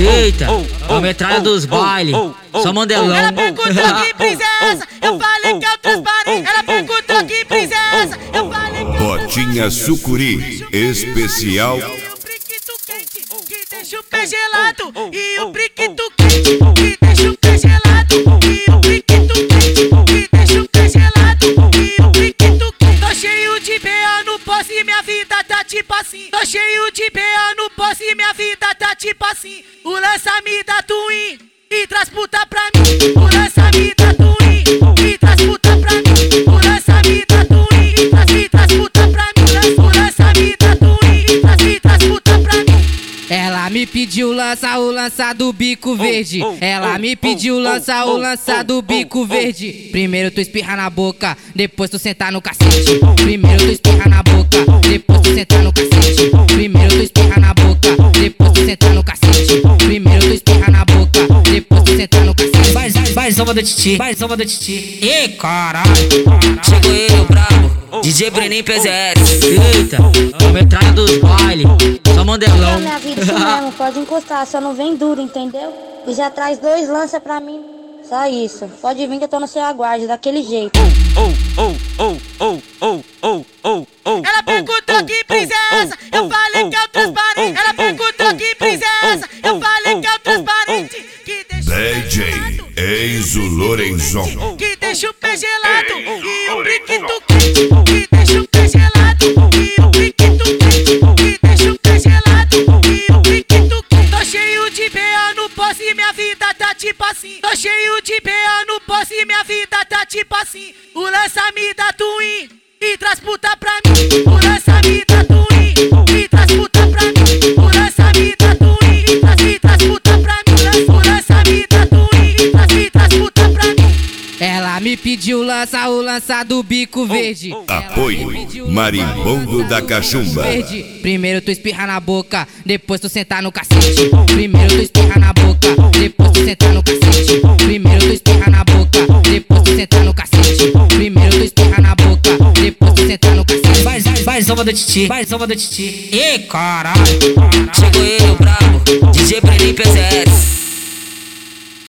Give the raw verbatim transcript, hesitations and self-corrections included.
Eita, a metralha dos bailes, só mandelão. Ela perguntou que princesa, eu falei que é o transparente. Ela perguntou que princesa, eu falei que é o Botinha Sucuri especial. E o priquito quente, que deixa o pé gelado. E o priquito quente, que deixa o pé gelado. E o priquito quente, que deixa o pé gelado. E o priquito quente. Tô cheio de B A no posse e minha vida tá tipo assim. Tô cheio de B A no posse e minha vida tá tipo assim. O lança me dá twin e traz puta pra mim. O lança me dá twin e traz puta pra mim. O lança me dá twin e traz, e traz puta pra mim. O lança me dá twin e traz, e traz puta pra mim. Ela me pediu lança o lança do bico verde. Ela me pediu lança o lança do bico verde. Primeiro tu espirra na boca, depois tu sentar no cacete. Primeiro tu espirra na boca, depois tu sentar no cacete. Primeiro tu espirra na boca, depois tu sentar no cacete. Primeiro tu espirra na boca, depois tu sentar no cacete. Vai, vai, zoma da titi, vai, zoma da titi. Ê, caralho. Chegou ele, o brabo, D J Breninho P Z S. Eita, a metralha dos bailes, só É mandelão. minha vida isso mesmo, pode encostar, só não vem duro, entendeu? E já traz dois lança pra mim, só isso. Pode vir que eu tô no seu aguarde, daquele jeito. Ela perguntou que princesa, eu falei que é o transparente. Ela perguntou que princesa, eu falei que é o transparente. Que deixa D J Enzo Lorenzon. que deixa o pé gelado. E o priquito quente, que deixa o pé gelado. E o priquito quente, que deixa o pé gelado. E o priquito quente. Tô cheio de B A no posse e minha vida tá tipo assim. Tô cheio de B A no posse e minha vida tá tipo assim. O lança me dá twin e traz puta pra mim. O lança me dá twin e traz puta pra mim. O lança me dá twin e traz, e traz puta pra mim. O lança me dá twin e traz, e traz puta pra mim. Ela me pediu lança o lança do bico verde. Apoio Marimbondo da Cachumba. Verde. Primeiro tu espirra na boca, depois tu sentar no cacete. Primeiro tu espirra na boca, depois tu sentar no cacete. Primeiro tu espirra na boca, depois tu sentar no cacete. Primeiro tu espirra na boca, depois tu sentar no cacete. Vai, vai, zoma da titi, vai, zoma da titi. Ê, caralho. Chegou ele, o brabo, D J Breninho P Z S.